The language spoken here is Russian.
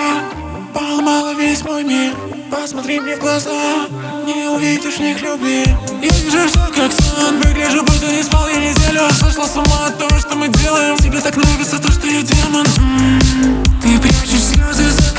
поломала весь мой мир. Посмотри мне в глаза, не увидишь в них любви. Я вижу все как сон, выгляжу, будто не спал я неделю. Сошла с ума от того, что мы делаем. Тебе так нравится то, что я демон. Ты прячешь слезы за